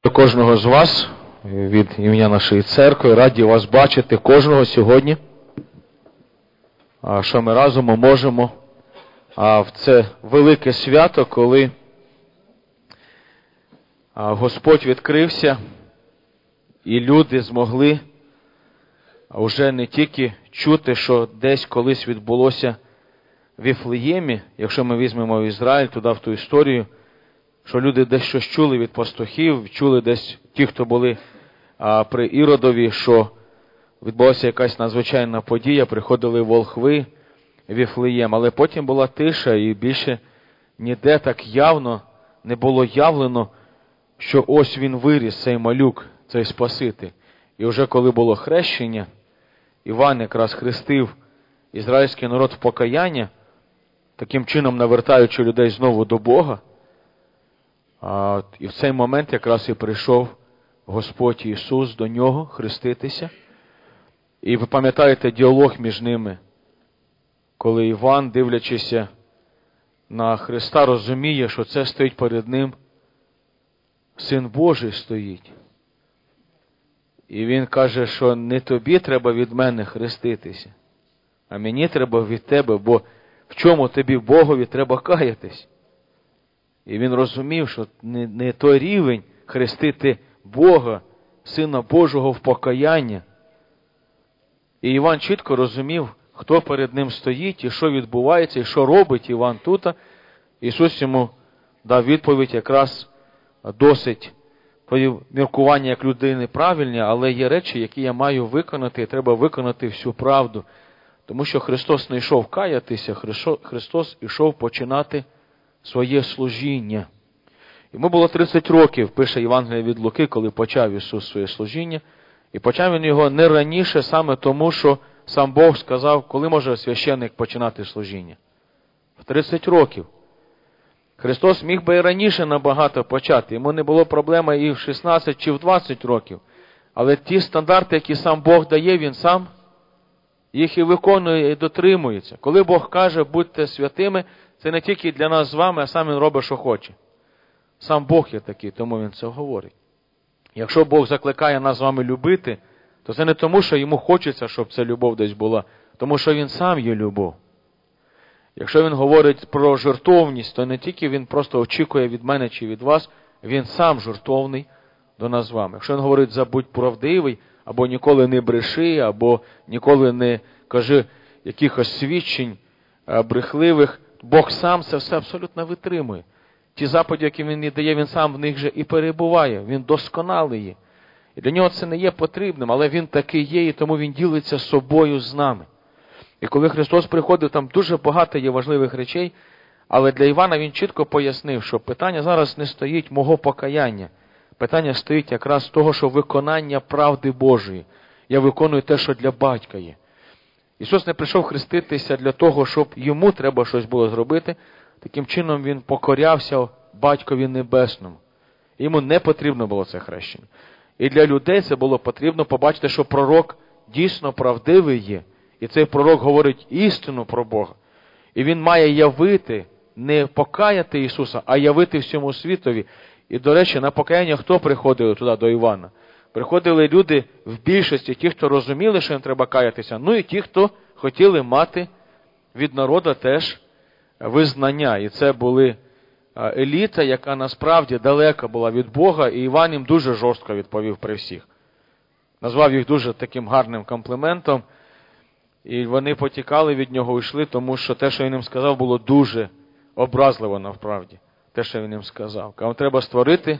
Кожного з вас від ім'я нашої церкви, раді вас бачити кожного сьогодні, що ми разом можемо в це велике свято, коли Господь відкрився і люди змогли вже не тільки чути, що десь колись відбулося в Віфлеємі, якщо ми візьмемо Ізраїль туди в ту історію, що люди десь щось чули від пастухів, чули десь ті, хто були при Іродові, що відбулася якась надзвичайна подія, приходили волхви в Віфлеєм, але потім була тиша і більше ніде так явно не було явлено, що ось він виріс, цей малюк, цей Спаситель. І вже коли було хрещення, Іван якраз хрестив ізраїльський народ в покаяння, таким чином навертаючи людей знову до Бога. І в цей момент якраз і прийшов Господь Ісус до нього хреститися. І ви пам'ятаєте діалог між ними, коли Іван, дивлячися на Христа, розуміє, що це стоїть перед ним Син Божий стоїть. І він каже, що не тобі треба від мене хреститися, а мені треба від тебе, бо в чому тобі Богові треба каятись. І він розумів, що не той рівень хрестити Бога, Сина Божого в покаяння. І Іван чітко розумів, хто перед ним стоїть, і що відбувається, і що робить Іван тут. Ісус йому дав відповідь якраз досить, твої міркування як людини правильні, але є речі, які я маю виконати, і треба виконати всю правду. Тому що Христос не йшов каятися, Христос йшов починати своє служіння. Йому було 30 років, пише Євангеліє від Луки, коли почав Ісус своє служіння. І почав він його не раніше, саме тому, що сам Бог сказав, коли може священник починати служіння. В 30 років. Христос міг би і раніше набагато почати. Йому не було проблеми і в 16 чи в 20 років. Але ті стандарти, які сам Бог дає, Він сам їх і виконує, і дотримується. Коли Бог каже, будьте святими, це не тільки для нас з вами, а сам Він робить, що хоче. Сам Бог є такий, тому Він це говорить. Якщо Бог закликає нас з вами любити, то це не тому, що Йому хочеться, щоб ця любов десь була, тому що Він сам є любов. Якщо Він говорить про жертовність, то не тільки Він просто очікує від мене чи від вас, Він сам жертовний до нас з вами. Якщо Він говорить, забудь правдивий, або ніколи не бреши, або ніколи не кажи якихось свідчень брехливих, Бог сам це все абсолютно витримує. Ті заповіді, які Він дає, Він сам в них же і перебуває. Він досконалий є. І для нього це не є потрібним, але Він такий є, і тому Він ділиться собою з нами. І коли Христос приходив, там дуже багато є важливих речей, але для Івана Він чітко пояснив, що питання зараз не стоїть мого покаяння. Питання стоїть якраз того, що виконання правди Божої. Я виконую те, що для батька є. Ісус не прийшов хреститися для того, щоб йому треба щось було зробити. Таким чином Він покорявся Батькові Небесному. Йому не потрібно було це хрещення. І для людей це було потрібно побачити, що пророк дійсно правдивий є. І цей пророк говорить істину про Бога. І він має явити, не покаяти Ісуса, а явити всьому світові. І, до речі, на покаяння хто приходили туди до Івана? Приходили люди в більшості, ті, хто розуміли, що їм треба каятися, ну і ті, хто хотіли мати від народу теж визнання. І це були еліта, яка насправді далека була від Бога, і Іван їм дуже жорстко відповів при всіх. Назвав їх дуже таким гарним компліментом, і вони потікали від нього і йшли, тому що те, що він їм сказав, було дуже образливо навправді. Те, що він їм сказав. Вам треба створити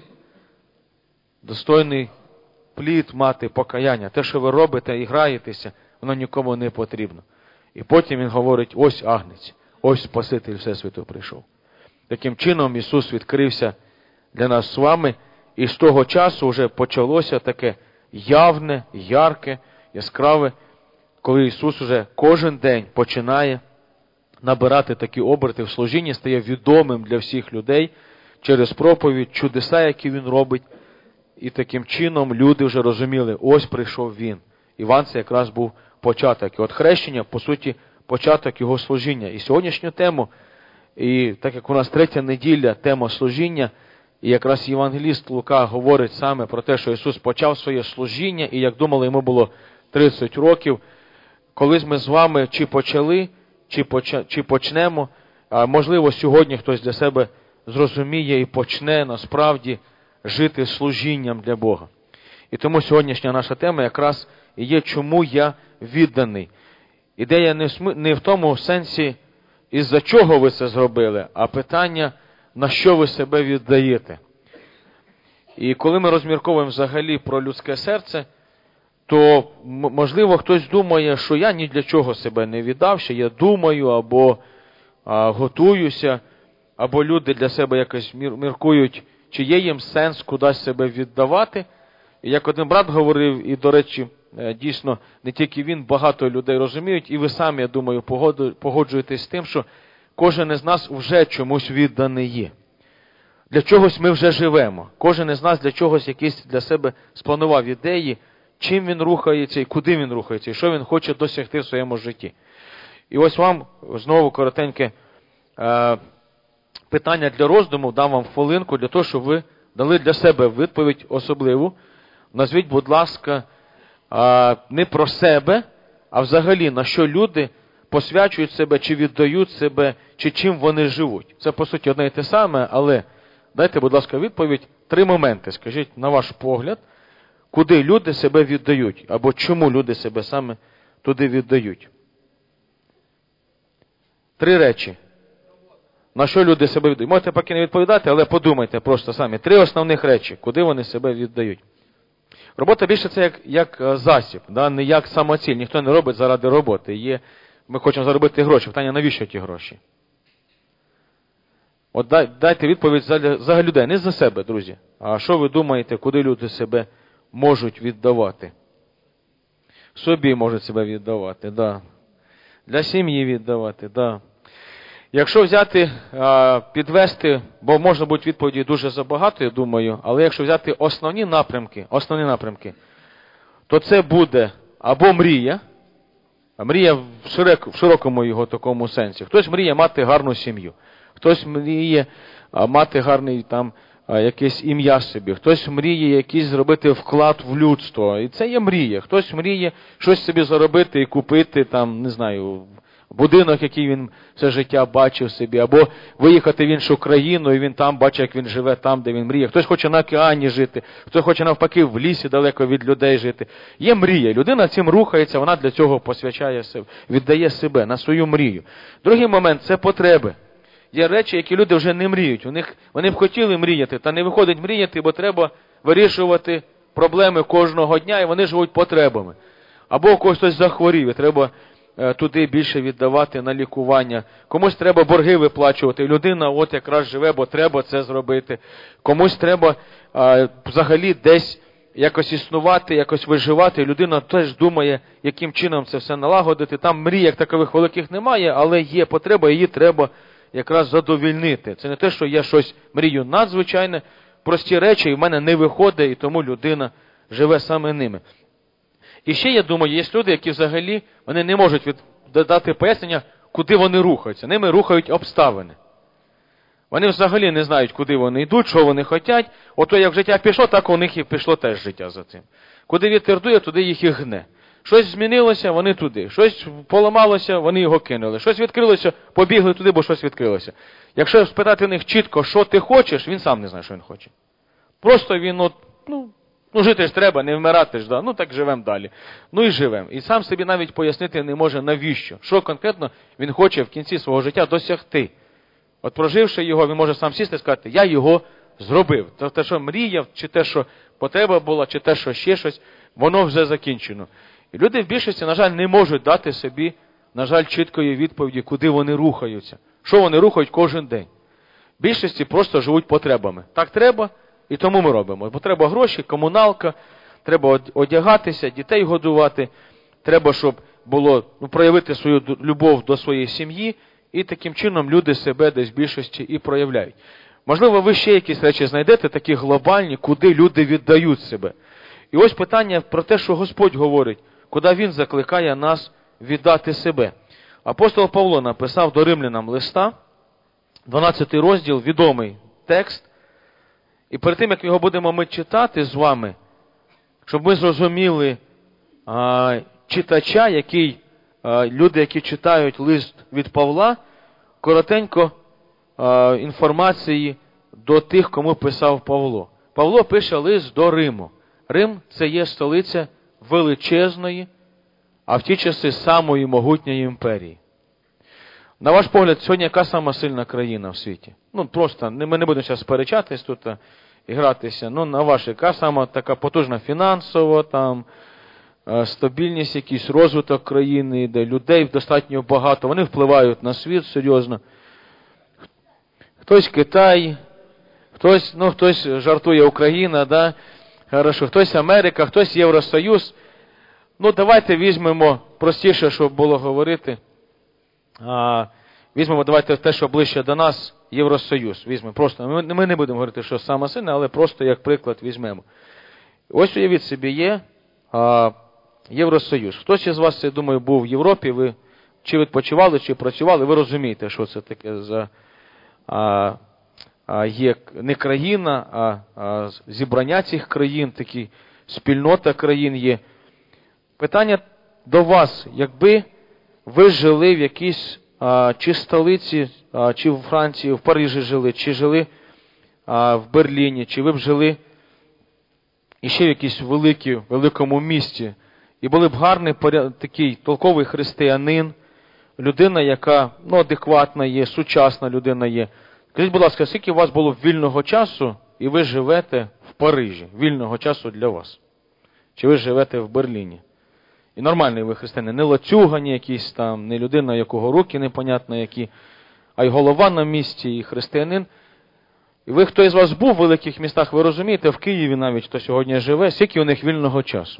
достойний плід, мати покаяння. Те, що ви робите і граєтеся, воно нікому не потрібно. І потім він говорить, ось Агнець, ось Спаситель Всесвіту прийшов. Таким чином Ісус відкрився для нас з вами, і з того часу вже почалося таке явне, ярке, яскраве, коли Ісус уже кожен день починає набирати такі оберти в служінні, стає відомим для всіх людей через проповідь, чудеса, які Він робить. І таким чином люди вже розуміли, ось прийшов Він. Іван це якраз був початок. І от хрещення, по суті, початок Його служіння. І сьогоднішню тему І так як у нас третя неділя, тема служіння, І якраз євангеліст Лука говорить саме про те, що Ісус почав своє служіння, і як думали, йому було 30 років. Колись ми з вами чи почали, чи почнемо, можливо, сьогодні хтось для себе зрозуміє і почне насправді жити служінням для Бога. І тому сьогоднішня наша тема якраз і є «Чому я відданий?». Ідея не в тому сенсі, із-за чого ви це зробили, а питання, на що ви себе віддаєте. І коли ми розмірковуємо взагалі про людське серце, то, можливо, хтось думає, що я ні для чого себе не віддав, що я думаю, або готуюся, або люди для себе якось міркують, чи є їм сенс кудись себе віддавати. І як один брат говорив, і, до речі, дійсно, не тільки він, багато людей розуміють, і ви самі, я думаю, погоджуєтесь з тим, що кожен із нас вже чомусь відданий є. Для чогось ми вже живемо. Кожен із нас для чогось якісь для себе спланував ідеї, чим він рухається і куди він рухається, і що він хоче досягти в своєму житті. І ось вам знову коротеньке питання для роздуму, дам вам хвилинку для того, щоб ви дали для себе відповідь особливу. Назвіть, будь ласка, не про себе, а взагалі, на що люди посвячують себе, чи віддають себе, чи чим вони живуть. Це, по суті, одне і те саме, але дайте, будь ласка, відповідь. 3 моменти, скажіть, на ваш погляд, куди люди себе віддають, або чому люди себе саме туди віддають. 3 речі. На що люди себе віддають? Можете поки не відповідати, але подумайте просто самі. 3 основних речі, куди вони себе віддають. Робота більше це як засіб, да? Не як самоціль. Ніхто не робить заради роботи. Ми хочемо заробити гроші. Питання, навіщо ті гроші? От дайте відповідь за людей, не за себе, друзі. А що ви думаєте, куди люди себе можуть віддавати? Собі можуть себе віддавати, да. Для сім'ї віддавати, да. Якщо взяти, підвести, бо можна бути відповіді дуже забагато, я думаю, але якщо взяти основні напрямки, то це буде або мрія в широкому його такому сенсі. Хтось мріє мати гарну сім'ю, хтось мріє мати гарний там якесь ім'я собі, хтось мріє якийсь зробити вклад в людство, і це є мрія. Хтось мріє щось собі заробити і купити там, не знаю, будинок, який він все життя бачив собі, або виїхати в іншу країну, і він там бачить, як він живе там, де він мріє. Хтось хоче на океані жити, хтось хоче навпаки в лісі далеко від людей жити. Є мрія. Людина цим рухається, вона для цього посвячає себе, віддає себе на свою мрію. Другий момент – це потреби. Є речі, які люди вже не мріють. Вони б хотіли мріяти, та не виходить мріяти, бо треба вирішувати проблеми кожного дня, і вони живуть потребами. Або у когось хтось захворів, і треба туди більше віддавати на лікування. Комусь треба борги виплачувати. Людина от якраз живе, бо треба це зробити. Комусь треба взагалі десь якось існувати, якось виживати. Людина теж думає, яким чином це все налагодити. Там мрій, як такових великих немає, але є потреба, її треба якраз задовільнити. Це не те, що я щось мрію надзвичайне, прості речі, і в мене не виходить, і тому людина живе саме ними. І ще, я думаю, є люди, які взагалі вони не можуть дати пояснення, куди вони рухаються. Ними рухають обставини. Вони взагалі не знають, куди вони йдуть, що вони хочуть. Ото як життя пішло, так у них і пішло теж життя за цим. Куди вітер дує, туди їх і гне. Щось змінилося, вони туди. Щось поламалося, вони його кинули. Щось відкрилося, побігли туди, бо щось відкрилося. Якщо спитати в них чітко, що ти хочеш, він сам не знає, що він хоче. Просто він, жити ж треба, не вмирати ж, да. Так живемо далі. І живемо. І сам собі навіть пояснити не може, навіщо. Що конкретно він хоче в кінці свого життя досягти. От проживши його, він може сам сісти і сказати, я його зробив. Те, що мріяв, чи те, що потреба була, чи те, що ще щось, воно вже закінчено. І люди в більшості, на жаль, не можуть дати собі, на жаль, чіткої відповіді, куди вони рухаються. Що вони рухають кожен день. В більшості просто живуть потребами. Так треба, і тому ми робимо. Бо треба гроші, комуналка, треба одягатися, дітей годувати, треба, щоб було проявити свою любов до своєї сім'ї, і таким чином люди себе десь в більшості і проявляють. Можливо, ви ще якісь речі знайдете, такі глобальні, куди люди віддають себе. І ось питання про те, що Господь говорить, куди Він закликає нас віддати себе. Апостол Павло написав до римлянам листа, 12 розділ, відомий текст, І перед тим, як його будемо ми читати з вами, щоб ми зрозуміли читача, люди, які читають лист від Павла, коротенько інформації до тих, кому писав Павло. Павло пише лист до Риму. Рим – це є столиця величезної, а в ті часи самої могутньої імперії. На ваш погляд, сьогодні яка сама сильна країна в світі? Просто, ми не будемо зараз сперечатись тут і гратися. На ваш, яка сама така потужна фінансово, там, стабільність, якийсь розвиток країни, де людей достатньо багато, вони впливають на світ серйозно. Хтось Китай, хтось жартує Україна, да? Хорошо, хтось Америка, хтось Євросоюз. Давайте візьмемо, простіше, щоб було говорити, візьмемо, давайте те, що ближче до нас, Євросоюз. Візьмемо. Просто, ми не будемо говорити, що саме сильне, але просто як приклад візьмемо. Ось уявіть собі, є Євросоюз. Хтось із вас, я думаю, був в Європі, ви чи відпочивали, чи працювали, ви розумієте, що це таке за є не країна, а зібрання цих країн, такі спільнота країн є. Питання до вас, якби ви жили в якійсь чи столиці, чи в Франції, в Парижі жили, чи жили в Берліні, чи ви б жили іще в якійсь великому місті, і були б гарний, такий толковий християнин, людина, яка адекватна є, сучасна людина є. Скажіть, будь ласка, скільки у вас було вільного часу, і ви живете в Парижі, вільного часу для вас? Чи ви живете в Берліні? І нормальний ви християнин, не лацюгані якісь там, не людина, якого руки непонятно які, а й голова на місці, і християнин. І ви, хто із вас був в великих містах, ви розумієте, в Києві навіть, хто сьогодні живе, скільки у них вільного часу.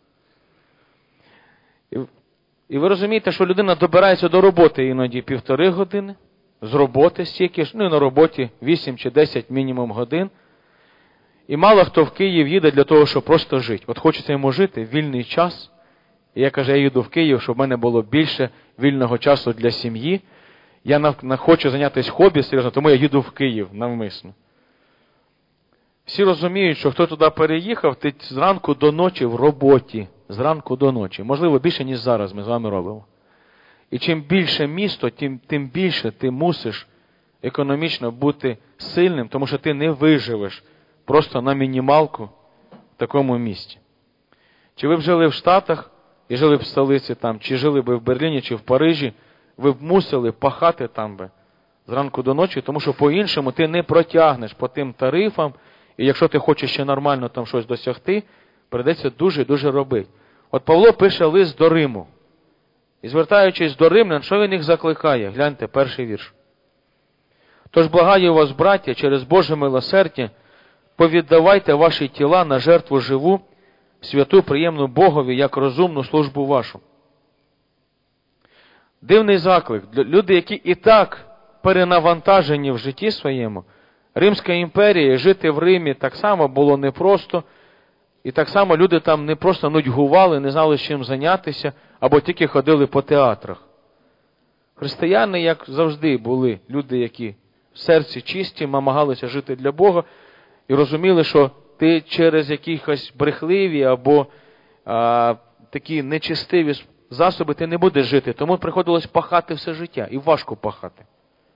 І ви розумієте, що людина добирається до роботи іноді 1,5 години, з роботи стільки ж, і на роботі 8 чи 10 мінімум годин. І мало хто в Київ їде для того, щоб просто жити. От хочеться йому жити, вільний час. І я кажу, я їду в Київ, щоб в мене було більше вільного часу для сім'ї. Я хочу зайнятися хобі, серйозно, тому я їду в Київ навмисно. Всі розуміють, що хто туди переїхав, ти зранку до ночі в роботі. Зранку до ночі. Можливо, більше, ніж зараз ми з вами робимо. І чим більше місто, тим більше ти мусиш економічно бути сильним, тому що ти не виживеш просто на мінімалку в такому місті. Чи ви б жили в Штатах і жили б в столиці там, чи жили б в Берліні, чи в Парижі, ви б мусили пахати там би зранку до ночі, тому що по-іншому ти не протягнеш по тим тарифам, і якщо ти хочеш ще нормально там щось досягти, прийдеться дуже-дуже робити. От Павло пише лист до Риму. І звертаючись до римлян, що він їх закликає? Гляньте, перший вірш. Тож благаю вас, браття, через Боже милосердя, повіддавайте ваші тіла на жертву живу, святу, приємну Богові, як розумну службу вашу. Дивний заклик. Люди, які і так перенавантажені в житті своєму, Римська імперія, жити в Римі так само було непросто, і так само люди там не просто нудьгували, не знали, чим зайнятися, або тільки ходили по театрах. Християни, як завжди, були люди, які в серці чисті, намагалися жити для Бога, і розуміли, що ти через якісь брехливі або такі нечистиві засоби ти не будеш жити. Тому приходилось пахати все життя, і важко пахати.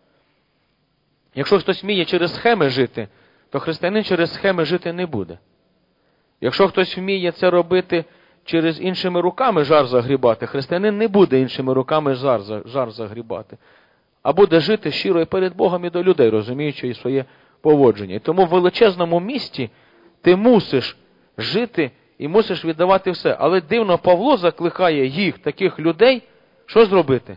Якщо хтось вміє через схеми жити, то християнин через схеми жити не буде. Якщо хтось вміє це робити через іншими руками жар загрібати, християнин не буде іншими руками жар загрібати. А буде жити щиро і перед Богом, і до людей, розуміючи і своє поводження. І тому в величезному місті ти мусиш жити і мусиш віддавати все. Але дивно, Павло закликає їх, таких людей, що зробити?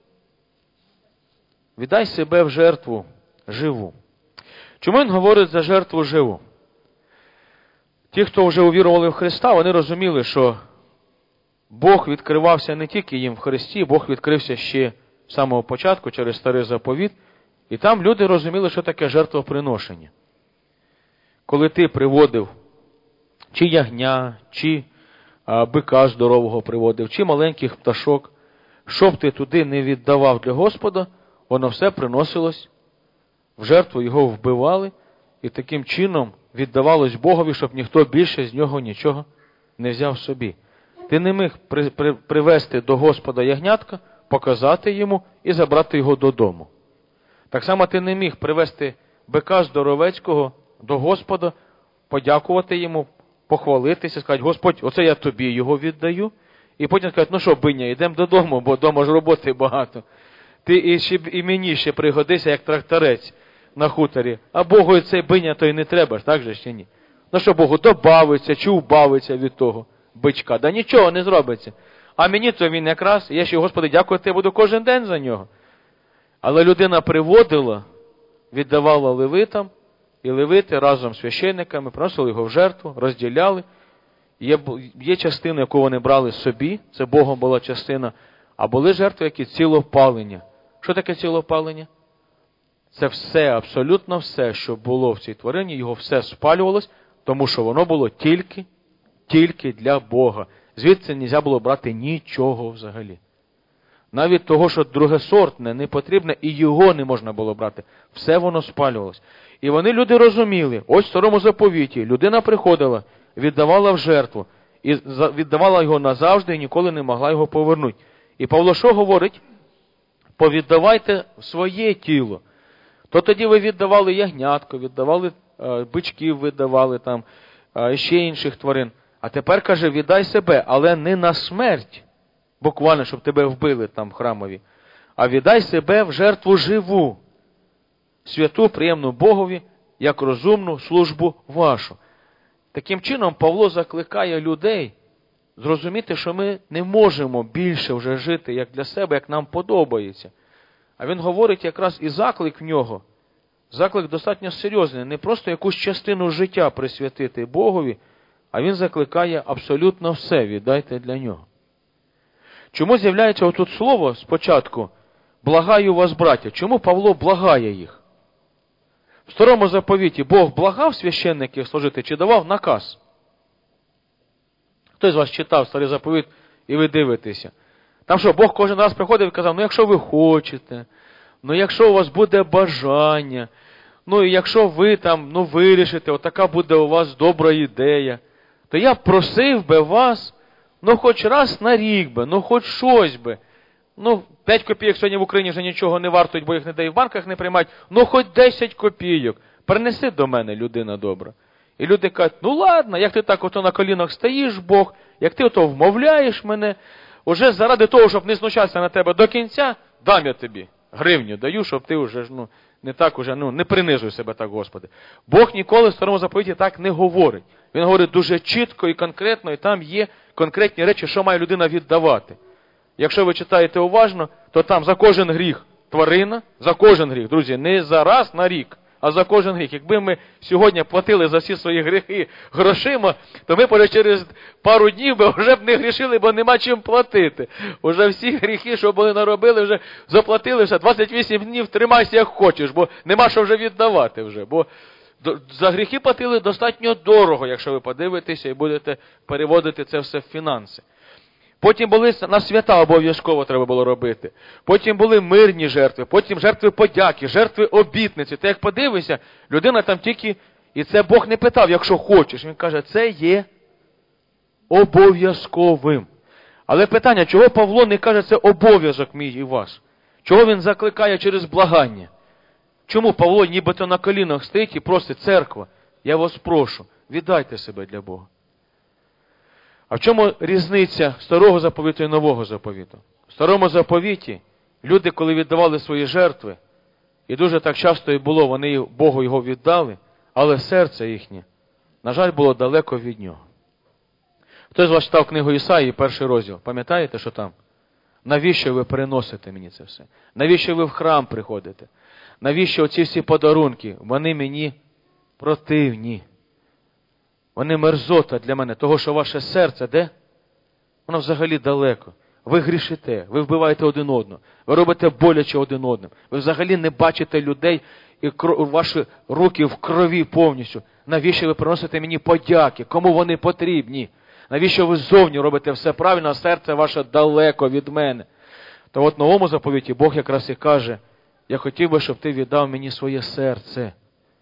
Віддай себе в жертву живу. Чому він говорить за жертву живу? Ті, хто вже увірували в Христа, вони розуміли, що Бог відкривався не тільки їм в Христі, Бог відкрився ще з самого початку через Старий Заповіт. І там люди розуміли, що таке жертвоприношення. Коли ти приводив чи ягня, чи бика здорового приводив, чи маленьких пташок, щоб ти туди не віддавав для Господа, воно все приносилось в жертву, його вбивали, і таким чином віддавалось Богові, щоб ніхто більше з нього нічого не взяв собі. Ти не міг привести до Господа ягнятка, показати йому і забрати його додому. Так само ти не міг привести бика здоровецького до Господа, подякувати йому, похвалитися, сказати: Господь, оце я тобі його віддаю. І потім сказати: ну що, биня, йдемо додому, бо вдома ж роботи багато. Ти і мені ще пригодися, як тракторець на хуторі. А Богу і цей биня то й не треба, так же ще ні? Ну що Богу, добавиться чи убавиться від того бичка? Да нічого не зробиться. А мені то він якраз, я ще, Господи, дякувати буду кожен день за нього. Але людина приводила, віддавала левитам, і левити разом з священниками приносили його в жертву, розділяли. Є частина, яку вони брали собі, це Богом була частина, а були жертви, які цілопалення. Що таке цілопалення? Це все, абсолютно все, що було в цій тварині, його все спалювалось, тому що воно було тільки для Бога. Звідси не можна було брати нічого взагалі. Навіть того, що другосортне, не потрібне, і його не можна було брати. Все воно спалювалось. І люди розуміли, ось в Старому Заповіті людина приходила, віддавала в жертву, і віддавала його назавжди, і ніколи не могла його повернути. І Павло що говорить? Повіддавайте своє тіло. То тоді ви віддавали ягнятко, віддавали бичків, віддавали там, ще інших тварин. А тепер, каже, віддай себе, але не на смерть, буквально, щоб тебе вбили там в храмові, а віддай себе в жертву живу, святу, приємну Богові, як розумну службу вашу. Таким чином, Павло закликає людей зрозуміти, що ми не можемо більше вже жити як для себе, як нам подобається. А він говорить якраз і заклик в нього. Заклик достатньо серйозний. Не просто якусь частину життя присвятити Богові, а він закликає абсолютно все віддайте для нього. Чому з'являється отут слово спочатку «благаю вас, браття»? Чому Павло благає їх? В Старому Заповіті Бог благав священників служити чи давав наказ? Хто з вас читав Старий Заповіт і ви дивитеся? Там що, Бог кожен раз приходив і казав: ну якщо ви хочете, ну якщо у вас буде бажання, ну і якщо ви там, вирішите, отака буде у вас добра ідея, то я просив би вас, хоч раз на рік би, хоч щось би. 5 копійок сьогодні в Україні вже нічого не вартують, бо їх не дають в банках, не приймають. Хоч 10 копійок. Принеси до мене, людина добра. І люди кажуть: ну ладно, як ти так ото на колінах стоїш, Бог, як ти ото вмовляєш мене, уже заради того, щоб не знущатися на тебе до кінця, дам я тобі гривню, даю, щоб ти вже не так уже, не принижуй себе так, Господи. Бог ніколи в Старому Заповіті так не говорить. Він говорить дуже чітко і конкретно, і там є конкретні речі, що має людина віддавати. Якщо ви читаєте уважно, то там за кожен гріх тварина, за кожен гріх, друзі, не за раз на рік, а за кожен гріх. Якби ми сьогодні платили за всі свої гріхи грошима, то ми вже через пару днів вже б не грішили, бо нема чим платити. Уже всі гріхи, що були наробили, вже заплатили, вже 28 днів тримайся як хочеш, бо нема що вже віддавати вже. Бо за гріхи платили достатньо дорого, якщо ви подивитеся і будете переводити це все в фінанси. Потім були на свята обов'язково треба було робити. Потім були мирні жертви, потім жертви подяки, жертви обітниці. Ти як подивишся, людина там тільки, і це Бог не питав, якщо хочеш. Він каже, це є обов'язковим. Але питання, чого Павло не каже, це обов'язок мій і ваш? Чого він закликає через благання? Чому Павло нібито на колінах стоїть і просить: церква, я вас прошу, віддайте себе для Бога? А в чому різниця Старого Заповіту і Нового Заповіту? В Старому Заповіті люди, коли віддавали свої жертви, і дуже так часто і було, вони Богу його віддали, але серце їхнє, на жаль, було далеко від нього. Хтось з вас читав книгу Ісаї, 1 розділ. Пам'ятаєте, що там? Навіщо ви приносите мені це все? Навіщо ви в храм приходите? Навіщо оці всі подарунки? Вони мені противні. Вони мерзота для мене, того, що ваше серце, де? Воно взагалі далеко. Ви грішите, ви вбиваєте один одного, ви робите боляче один одним. Ви взагалі не бачите людей, і ваші руки в крові повністю. Навіщо ви приносите мені подяки? Кому вони потрібні? Навіщо ви ззовні робите все правильно, а серце ваше далеко від мене? То от в Новому Заповіті Бог якраз і каже: я хотів би, щоб ти віддав мені своє серце.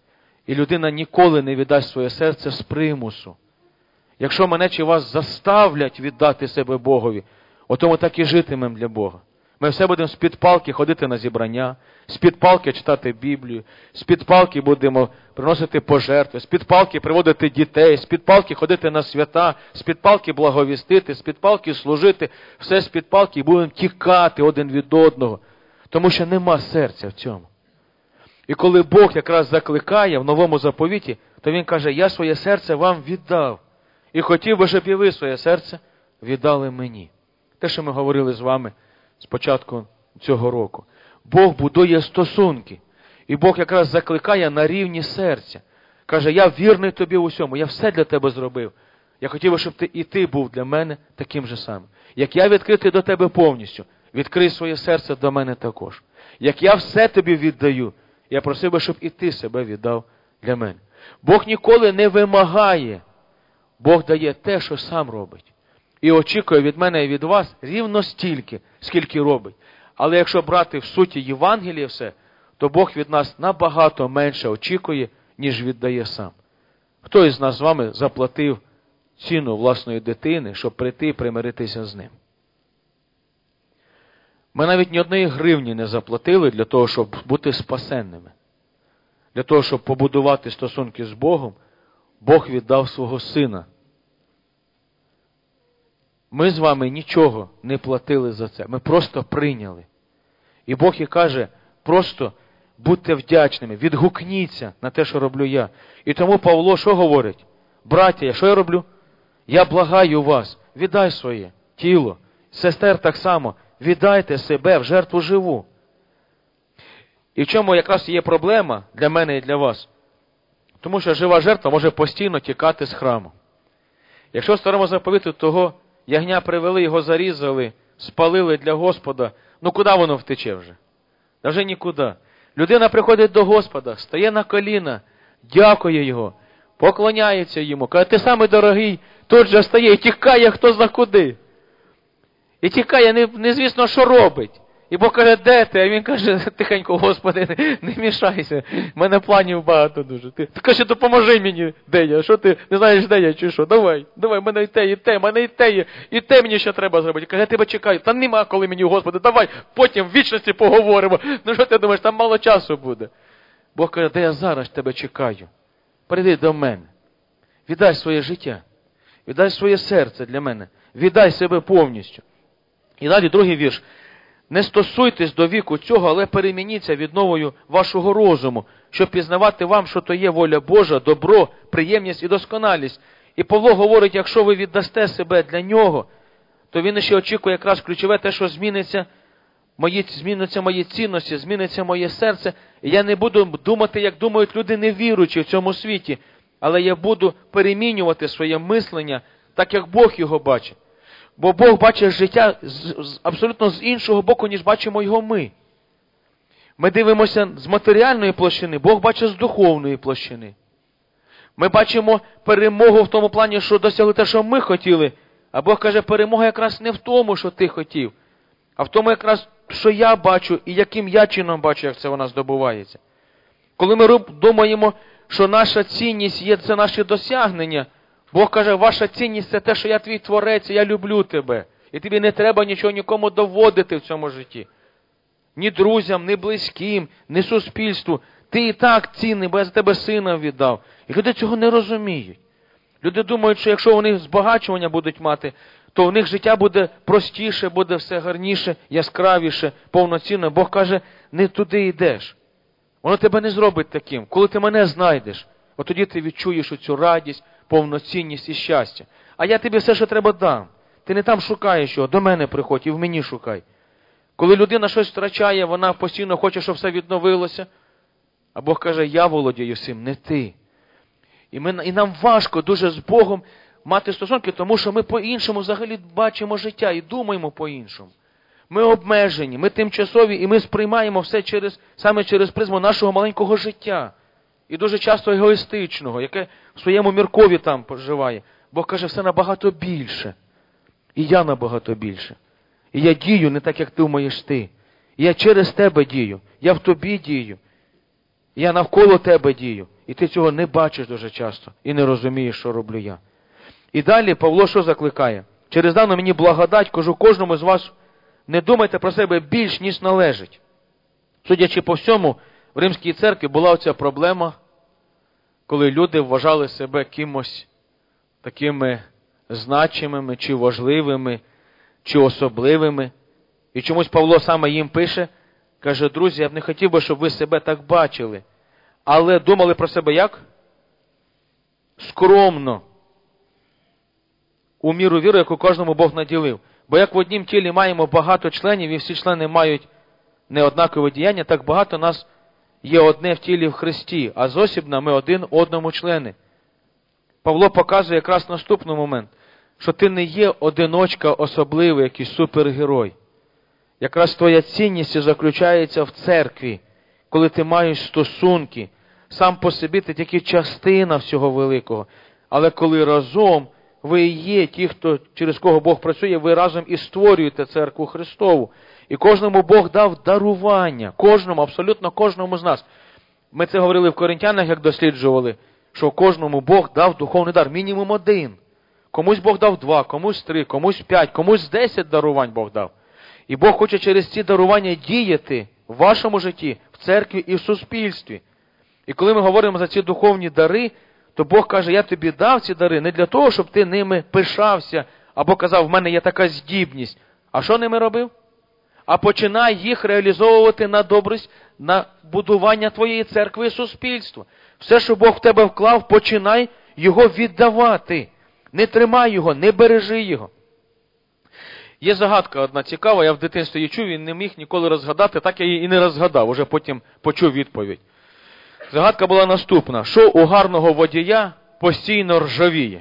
І людина ніколи не віддасть своє серце з примусу. Якщо мене чи вас заставлять віддати себе Богові, ото ми так і житимемо для Бога. Ми все будемо з-під палки ходити на зібрання, з-під палки читати Біблію, з-під палки будемо приносити пожертви, з-під палки приводити дітей, з-під палки ходити на свята, з-під палки благовістити, з-під палки служити, все з-під палки і будемо тікати один від одного, тому що нема серця в цьому. І коли Бог якраз закликає в Новому заповіті, то Він каже, я своє серце вам віддав. І хотів би, щоб і ви своє серце віддали мені. Те, що ми говорили з вами з початку цього року. Бог будує стосунки. І Бог якраз закликає на рівні серця. Каже, я вірний тобі в усьому, я все для тебе зробив. Я хотів би, щоб ти був для мене таким же самим. Як я відкритий до тебе повністю, відкрий своє серце до мене також. Як я все тобі віддаю, я просив би, щоб і ти себе віддав для мене. Бог ніколи не вимагає. Бог дає те, що сам робить. І очікує від мене і від вас рівно стільки, скільки робить. Але якщо брати в суті Євангеліє все, то Бог від нас набагато менше очікує, ніж віддає сам. Хто із нас з вами заплатив ціну власної дитини, щоб прийти і примиритися з ним? Ми навіть ні одної гривні не заплатили для того, щоб бути спасенними. Для того, щоб побудувати стосунки з Богом, Бог віддав свого Сина. Ми з вами нічого не платили за це. Ми просто прийняли. І Бог і каже, просто будьте вдячними, відгукніться на те, що роблю я. І тому Павло що говорить? Браття, що я роблю? Я благаю вас, віддай своє тіло. Сестер так само, віддайте себе в жертву живу. І в чому якраз є проблема для мене і для вас? Тому що жива жертва може постійно тікати з храму. Якщо в Старому заповіті того ягня привели, його зарізали, спалили для Господа, ну куди воно втече вже? Та вже нікуди. Людина приходить до Господа, стає на коліна, дякує Його, поклоняється Йому, каже, ти самий дорогий, тут же стає і тікає хто зна куди. І тікає, незвісно, що робить. І Бог каже, де ти? А він каже, тихенько, Господи, не мішайся, в мене планів багато дуже. Ти каже, допоможи мені, де я, що ти не знаєш, де я, чи що? Давай, в мене і те, мене і те мені ще треба зробити. Каже, я тебе чекаю, та нема коли мені, Господи, давай, потім в вічності поговоримо. Ну що ти думаєш, там мало часу буде. Бог каже, де я зараз тебе чекаю, прийди до мене, віддай своє життя, віддай своє серце для мене, віддай себе повністю. І далі другий вірш. Не стосуйтесь до віку цього, але перемініться відновою вашого розуму, щоб пізнавати вам, що то є воля Божа, добро, приємність і досконалість. І Павло говорить, якщо ви віддасте себе для нього, то він ще очікує якраз ключове те, що зміниться мої цінності, зміниться моє серце. І я не буду думати, як думають люди невіруючі в цьому світі, але я буду перемінювати своє мислення, так як Бог його бачить. Бо Бог бачить життя абсолютно з іншого боку, ніж бачимо його ми. Ми дивимося з матеріальної площини, Бог бачить з духовної площини. Ми бачимо перемогу в тому плані, що досягли те, що ми хотіли. А Бог каже, перемога якраз не в тому, що ти хотів, а в тому якраз, що я бачу і яким я чином бачу, як це вона здобувається. Коли ми думаємо, що наша цінність є це наші досягнення, Бог каже, ваша цінність – це те, що я твій творець, я люблю тебе. І тобі не треба нічого нікому доводити в цьому житті. Ні друзям, ні близьким, ні суспільству. Ти і так цінний, бо я за тебе сина віддав. І люди цього не розуміють. Люди думають, що якщо вони збагачування будуть мати, то в них життя буде простіше, буде все гарніше, яскравіше, повноцінно. Бог каже, не туди йдеш. Воно тебе не зробить таким. Коли ти мене знайдеш, от тоді ти відчуєш оцю радість, повноцінність і щастя. А я тобі все, що треба, дам. Ти не там шукаєш його, до мене приходь і в мені шукай. Коли людина щось втрачає, вона постійно хоче, щоб все відновилося. А Бог каже, я володію всім, не ти. І нам важко дуже з Богом мати стосунки, тому що ми по-іншому взагалі бачимо життя і думаємо по-іншому. Ми обмежені, ми тимчасові, і ми сприймаємо все саме через призму нашого маленького життя. І дуже часто егоїстичного, яке в своєму міркові там проживає. Бог каже, все набагато більше. І я набагато більше. І я дію не так, як думаєш ти. І я через тебе дію. Я в тобі дію. І я навколо тебе дію. і ти цього не бачиш дуже часто, і не розумієш, що роблю я. І далі Павло що закликає? Через дану мені благодать, кажу кожному з вас, не думайте про себе більш, ніж належить. Судячи по всьому, в Римській церкві була оця проблема, коли люди вважали себе кимось такими значимими, чи важливими, чи особливими. І чомусь Павло саме їм пише, каже, друзі, я б не хотів би, щоб ви себе так бачили. Але думали про себе як? Скромно. У міру віри, яку кожному Бог наділив. Бо як в однім тілі маємо багато членів, і всі члени мають неоднакове діяння, так багато нас є одне в тілі в Христі, а зосібно ми один одному члени. Павло показує якраз наступний момент, що ти не є одиночка особливий, якийсь супергерой. Якраз твоя цінність заключається в церкві, коли ти маєш стосунки. Сам по собі ти тільки частина всього великого. Але коли разом ви є ті, хто, через кого Бог працює, ви разом і створюєте церкву Христову. І кожному Бог дав дарування. Кожному, абсолютно кожному з нас. Ми це говорили в Коринтянах, як досліджували, що кожному Бог дав духовний дар. Мінімум один. Комусь Бог дав 2, комусь 3, комусь 5, комусь 10 дарувань Бог дав. І Бог хоче через ці дарування діяти в вашому житті, в церкві і в суспільстві. І коли ми говоримо за ці духовні дари, то Бог каже, я тобі дав ці дари не для того, щоб ти ними пишався, або казав, в мене є така здібність. А що ними робив? А починай їх реалізовувати на добрість, на будування твоєї церкви і суспільства. Все, що Бог в тебе вклав, починай його віддавати. Не тримай його, не бережи його. Є загадка одна цікава, я в дитинстві її чув і не міг ніколи розгадати, так я її і не розгадав, уже потім почув відповідь. Загадка була наступна. Що у гарного водія постійно ржавіє?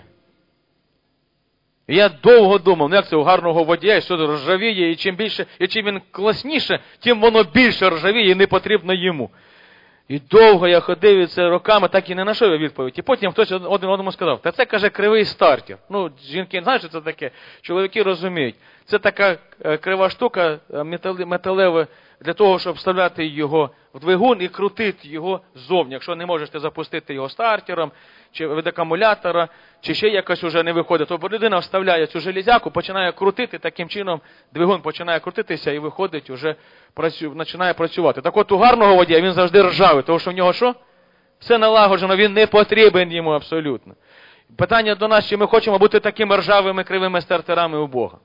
І я довго думав, як це у гарного водія, що ржавіє, і чим більше, і чим він класніше, тим воно більше ржавіє і не потрібно йому. І довго я ходив і це роками, так і не знайшов відповідь. І потім хтось один одному сказав, та це, каже, кривий стартер. Ну, жінки знають, що це таке, чоловіки розуміють. Це така крива штука металева для того, щоб вставляти його в двигун і крутити його ззовні. Якщо не можете запустити його стартером, чи від акумулятора, чи ще якось уже не виходить, то людина вставляє цю железяку, починає крутити, таким чином двигун починає крутитися і виходить, уже починає працювати. Так от у гарного водія він завжди ржавий, тому що в нього що? Все налагоджено, він не потрібен йому абсолютно. Питання до нас, чи ми хочемо бути такими ржавими кривими стартерами у Бога?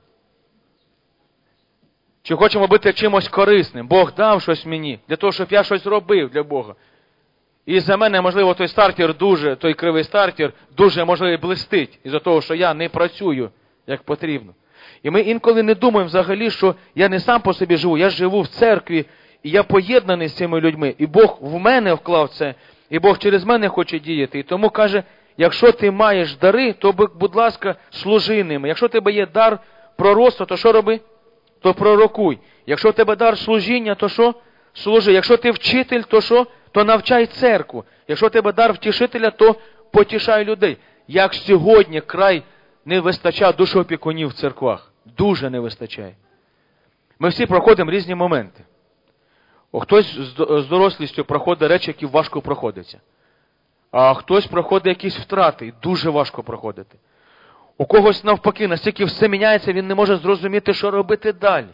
Чи хочемо бути чимось корисним? Бог дав щось мені, для того, щоб я щось робив для Бога. І за мене, можливо, той кривий стартер дуже, можливо, блистить, із-за того, що я не працюю, як потрібно. І ми інколи не думаємо взагалі, що я не сам по собі живу, я живу в церкві, і я поєднаний з цими людьми, і Бог в мене вклав це, і Бог через мене хоче діяти. І тому каже, якщо ти маєш дари, то, будь ласка, служи ними. Якщо у тебе є дар пророцтва, то що роби? То пророкуй. Якщо в тебе дар служіння, то що? Служи. Якщо ти вчитель, то що? То навчай церкву. Якщо в тебе дар втішителя, то потішай людей. Як сьогодні край не вистачає душоопікунів в церквах. Дуже не вистачає. Ми всі проходимо різні моменти. Хтось з дорослістю проходить речі, які важко проходяться. А хтось проходить якісь втрати, і дуже важко проходити. У когось навпаки, настільки все міняється, він не може зрозуміти, що робити далі.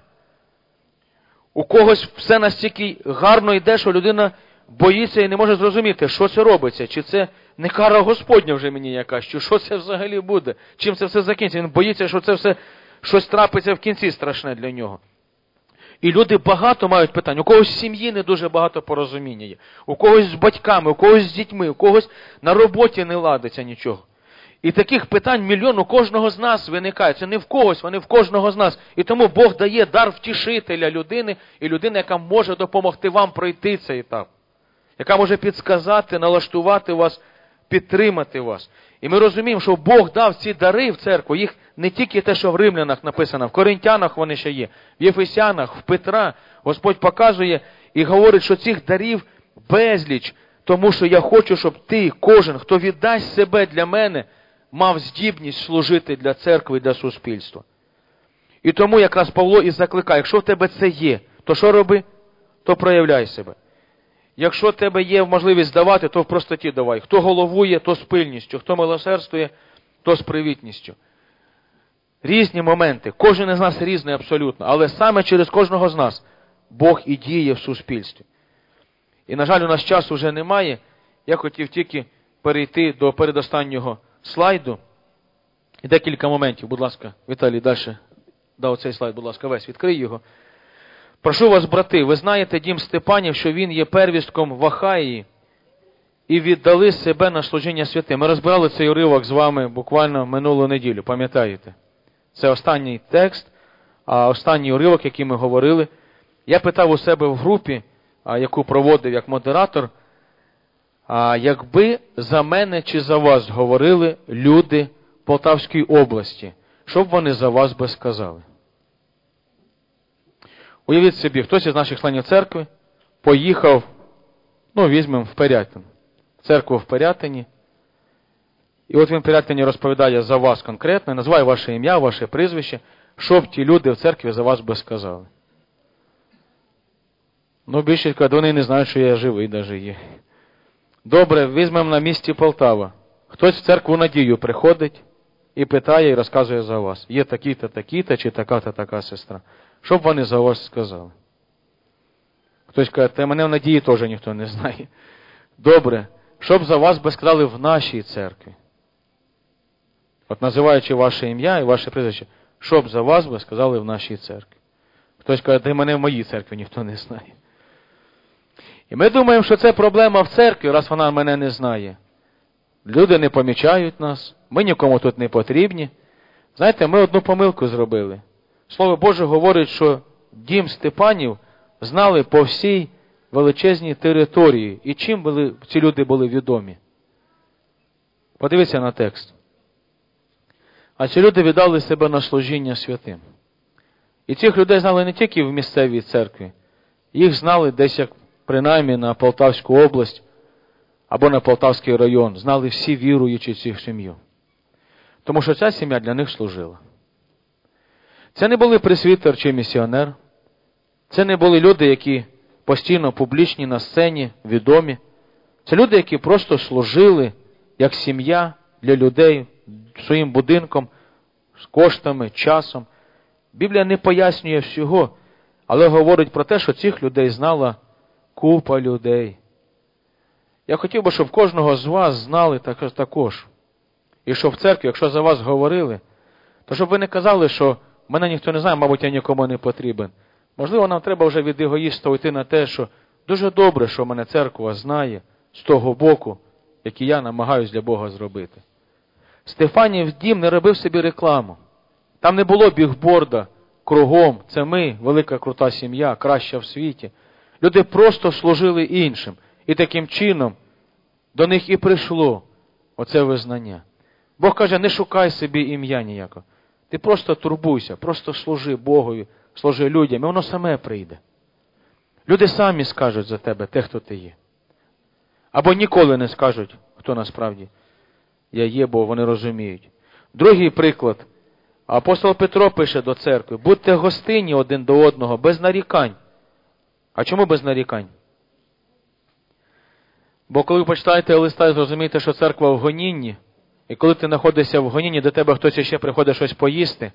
У когось все настільки гарно йде, що людина боїться і не може зрозуміти, що це робиться. Чи це не кара Господня вже мені якась, чи що це взагалі буде, чим це все закінчиться. Він боїться, що це все щось трапиться в кінці страшне для нього. І люди багато мають питань. У когось в сім'ї не дуже багато порозуміння є. У когось з батьками, у когось з дітьми, у когось на роботі не ладиться нічого. І таких питань мільйон у кожного з нас виникає. Це не в когось, вони в кожного з нас. І тому Бог дає дар втішителя людини, і людина, яка може допомогти вам пройти цей етап. Яка може підсказати, налаштувати вас, підтримати вас. І ми розуміємо, що Бог дав ці дари в церкву, їх не тільки те, що в Римлянах написано, в Коринтянах вони ще є, в Єфесянах, в Петра. Господь показує і говорить, що цих дарів безліч, тому що я хочу, щоб ти, кожен, хто віддасть себе для мене, мав здібність служити для церкви і для суспільства. І тому якраз Павло і закликає, якщо в тебе це є, то що роби? То проявляй себе. Якщо в тебе є можливість давати, то в простоті давай. Хто головує, то з пильністю. Хто милосердствує, то з привітністю. Різні моменти. Кожен із нас різний абсолютно. Але саме через кожного з нас Бог і діє в суспільстві. І, на жаль, у нас часу вже немає. Я хотів тільки перейти до передостаннього слайду. І декілька моментів. Будь ласка, Віталій, далі. Да, оцей слайд, будь ласка, весь відкрий його. Прошу вас, брати, ви знаєте дім Степанів, що він є первістком в Ахаї, і віддали себе на служіння святим. Ми розбирали цей уривок з вами буквально минулу неділю, пам'ятаєте? Це останній текст, останній уривок, який ми говорили. Я питав у себе в групі, яку проводив як модератор, якби за мене чи за вас говорили люди Полтавської області, що б вони за вас би сказали? Уявіть собі, хтось із наших членів церкви поїхав, візьмемо в Пирятин, церкву в Пирятині, і от він в Пирятині розповідає за вас конкретно, називає ваше ім'я, ваше прізвище, що б ті люди в церкві за вас би сказали. Більшість кажуть, вони не знають, що я живий навіть є. Добре, візьмемо на місці Полтава. Хтось в церкву Надію приходить і питає, і розказує за вас. Є такі-то, такі-то, чи така-то, така сестра. Що б вони за вас сказали? Хтось каже, мене в Надії теж ніхто не знає. Добре, що б за вас би сказали в нашій церкві? От називаючи ваше ім'я і ваше прізвище, що б за вас би сказали в нашій церкві? Хтось каже, мене в моїй церкві ніхто не знає. І ми думаємо, що це проблема в церкві, раз вона мене не знає. Люди не помічають нас, ми нікому тут не потрібні. Знаєте, ми одну помилку зробили. Слово Боже говорить, що дім Степанів знали по всій величезній території. І чим ці люди були відомі? Подивіться на текст. А ці люди віддали себе на служіння святим. І цих людей знали не тільки в місцевій церкві. Їх знали десь, як принаймні на Полтавську область або на Полтавський район. Знали всі віруючі цих сім'ю. Тому що ця сім'я для них служила. Це не були пресвітер чи місіонер. Це не були люди, які постійно публічні на сцені, відомі. Це люди, які просто служили як сім'я для людей своїм будинком, з коштами, часом. Біблія не пояснює всього, але говорить про те, що цих людей знала купа людей. Я хотів би, щоб кожного з вас знали також. І щоб в церкві, якщо за вас говорили, то щоб ви не казали, що мене ніхто не знає, мабуть, я нікому не потрібен. Можливо, нам треба вже від егоїста йти на те, що дуже добре, що мене церква знає з того боку, який я намагаюсь для Бога зробити. Стефанів дім не робив собі рекламу. Там не було бігборда кругом. Це ми, велика крута сім'я, краща в світі. Люди просто служили іншим. І таким чином до них і прийшло оце визнання. Бог каже, не шукай собі ім'я ніякого. Ти просто турбуйся, просто служи Богові, служи людям, і воно саме прийде. Люди самі скажуть за тебе те, хто ти є. Або ніколи не скажуть, хто насправді я є, бо вони розуміють. Другий приклад. Апостол Петро пише до церкви, будьте гостинні один до одного, без нарікань. А чому без нарікань? Бо коли ви почитаєте листа і зрозумієте, що церква в гонінні, і коли ти знаходишся в гонінні, до тебе хтось ще приходить щось поїсти,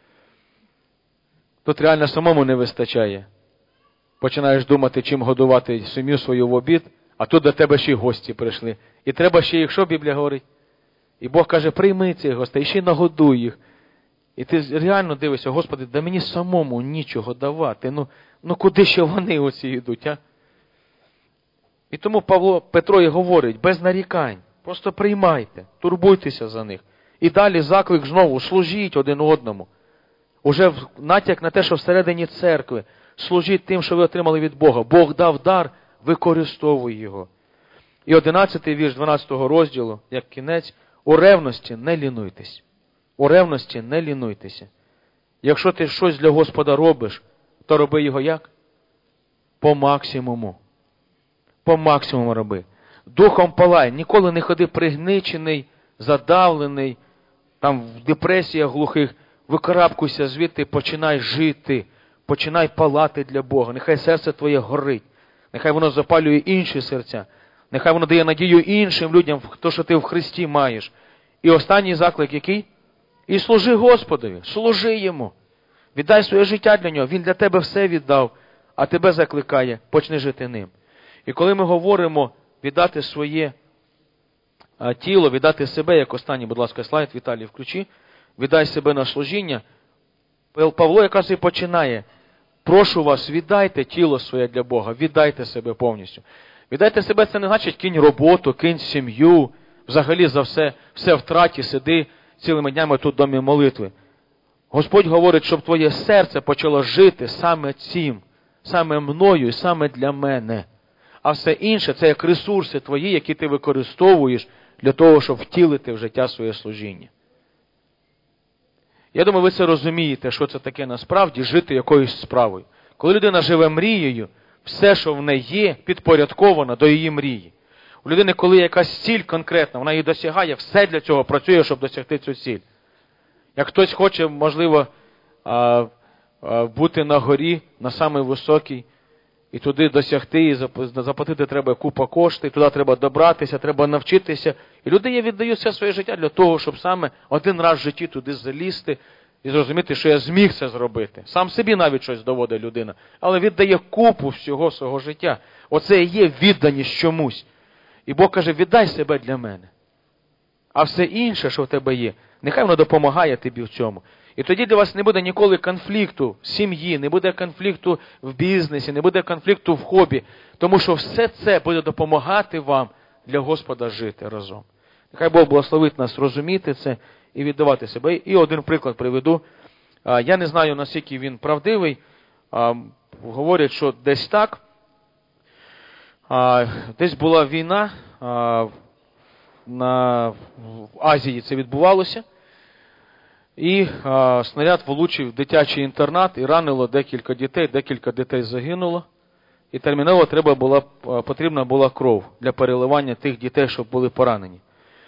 тут реально самому не вистачає. Починаєш думати, чим годувати сім'ю свою в обід, а тут до тебе ще й гості прийшли. І треба ще їх, що Біблія говорить? І Бог каже, прийми цих гостей, ще й нагодуй їх. І ти реально дивишся, Господи, да мені самому нічого давати. Ну куди ще вони оці йдуть, а? І тому Петро і говорить, без нарікань. Просто приймайте, турбуйтеся за них. І далі заклик знову, служіть один одному. Уже натяк на те, що всередині церкви служіть тим, що ви отримали від Бога. Бог дав дар, використовуй його. І 11-й вірш 12-го розділу, як кінець, у ревності не лінуйтесь. У ревності не лінуйтеся. Якщо ти щось для Господа робиш, то роби його як? По максимуму. По максимуму роби. Духом палай. Ніколи не ходи пригничений, задавлений, там в депресіях глухих. Викарабкуйся звідти, починай жити. Починай палати для Бога. Нехай серце твоє горить. Нехай воно запалює інші серця. Нехай воно дає надію іншим людям, то, що ти в Христі маєш. І останній заклик який? І служи Господові, служи Йому. Віддай своє життя для Нього. Він для тебе все віддав, а тебе закликає, почни жити ним. І коли ми говоримо віддати своє тіло, віддати себе, як останній, будь ласка, слайд, Віталій, включи, віддай себе на служіння, Павло якраз і починає. Прошу вас, віддайте тіло своє для Бога, віддайте себе повністю. Віддайте себе, це не значить кинь роботу, кинь сім'ю, взагалі за все втраті, сиди цілими днями тут в домі молитви. Господь говорить, щоб твоє серце почало жити саме цим, саме мною і саме для мене. А все інше – це як ресурси твої, які ти використовуєш для того, щоб втілити в життя своє служіння. Я думаю, ви це розумієте, що це таке насправді жити якоюсь справою. Коли людина живе мрією, все, що в неї є, підпорядковано до її мрії. У людини, коли є якась ціль конкретна, вона її досягає, все для цього працює, щоб досягти цю ціль. Як хтось хоче, можливо, бути на горі, на самій високій, і туди досягти, і заплатити треба купа коштів, туди треба добратися, треба навчитися. І люди віддають все своє життя для того, щоб саме один раз в житті туди залізти і зрозуміти, що я зміг це зробити. Сам собі навіть щось доводить людина, але віддає купу всього свого життя. Оце і є відданість чомусь. І Бог каже, віддай себе для мене. А все інше, що в тебе є, нехай воно допомагає тобі в цьому. І тоді для вас не буде ніколи конфлікту в сім'ї, не буде конфлікту в бізнесі, не буде конфлікту в хобі. Тому що все це буде допомагати вам для Господа жити разом. Нехай Бог благословить нас розуміти це і віддавати себе. І один приклад приведу. Я не знаю, наскільки він правдивий. Говорять, що десь так. Десь була війна, в Азії це відбувалося. І снаряд влучив в дитячий інтернат і ранило декілька дітей загинуло. І терміново потрібна була кров для переливання тих дітей, щоб були поранені.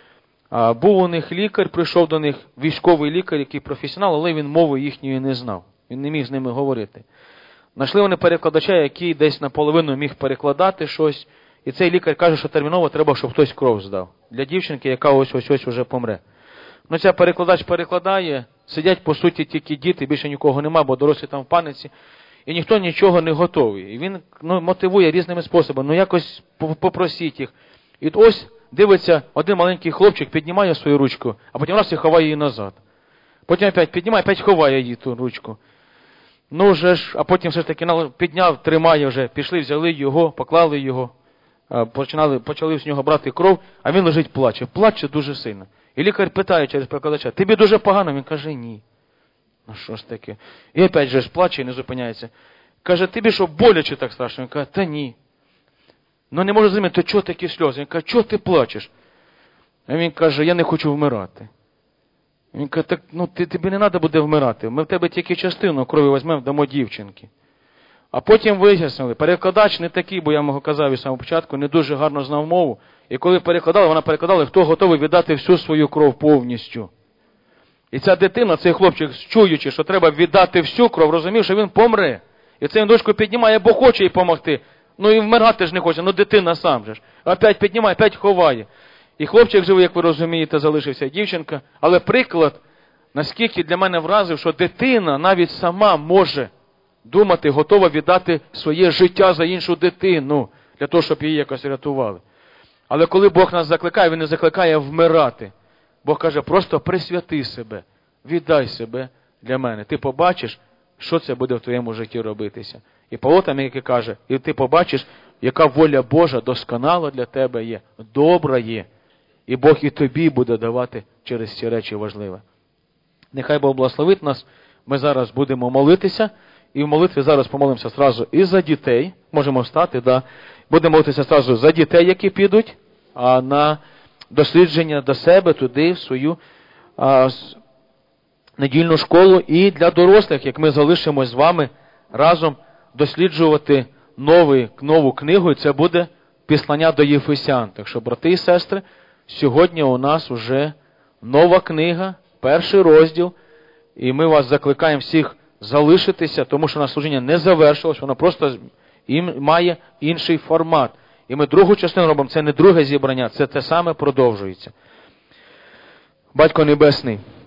Був у них лікар, прийшов до них військовий лікар, який професіонал, але він мови їхньої не знав. Він не міг з ними говорити. Знайшли вони перекладача, який десь наполовину міг перекладати щось. І цей лікар каже, що терміново треба, щоб хтось кров здав. Для дівчинки, яка ось вже помре. Ну, ця перекладач перекладає, сидять, по суті, тільки діти, більше нікого нема, бо дорослі там в паниці. І ніхто нічого не готовий. І він мотивує різними способами, якось попросіть їх. І ось, дивиться, один маленький хлопчик піднімає свою ручку, а потім раз і ховає її назад. Потім опять піднімає, опять ховає її ту ручку. Ну вже ж, а потім все ж таки підняв, тримає вже, пішли, взяли його, поклали його, почали з нього брати кров, а він лежить, плаче дуже сильно. І лікар питає через перекладача, тобі дуже погано? Він каже, ні. Ну що ж таке? І опять же ж плаче і не зупиняється. Каже, тобі що, боляче так страшно? Він каже, та ні. Ну не можу зрозуміти, то чого такі сльози? Він каже, чого ти плачеш? А він каже, я не хочу вмирати. Він каже, так, тобі не треба буде вмирати. Ми в тебе тільки частину крові візьмемо, дамо дівчинки. А потім вияснили, перекладач не такий, бо я йому казав із самого початку, не дуже гарно знав мову. І коли перекладали, вона перекладала, хто готовий віддати всю свою кров повністю. І ця дитина, цей хлопчик, чуючи, що треба віддати всю кров, розумів, що він помре. І цей дочку піднімає, бо хоче їй допомогти. Ну і вмирати ж не хоче, дитина сам же ж. Опять піднімає, опять ховає. І хлопчик живий, як ви розумієте, залишився, дівчинка. Але приклад, наскільки для мене вразив, що дитина навіть сама може думати, готова віддати своє життя за іншу дитину, для того, щоб її якось рятували. Але коли Бог нас закликає, Він не закликає вмирати. Бог каже, просто присвяти себе, віддай себе для мене. Ти побачиш, що це буде в твоєму житті робитися. І Павло там, який каже, і ти побачиш, яка воля Божа досконала для тебе є, добра є. І Бог і тобі буде давати через ці речі важливе. Нехай Бог благословить нас. Ми зараз будемо молитися. І в молитві зараз помолимося зразу і за дітей. Можемо встати, да. Будемо молитися зразу за дітей, які підуть на дослідження до себе, туди, в свою недільну школу. І для дорослих, як ми залишимось з вами разом досліджувати нову книгу. І це буде післання до Єфесян. Так що, брати і сестри, сьогодні у нас вже нова книга, 1 розділ. І ми вас закликаємо всіх залишитися, тому що наше служіння не завершилось, воно просто і має інший формат. І ми другу частину робимо, це не друге зібрання, це те саме продовжується. Батько Небесний,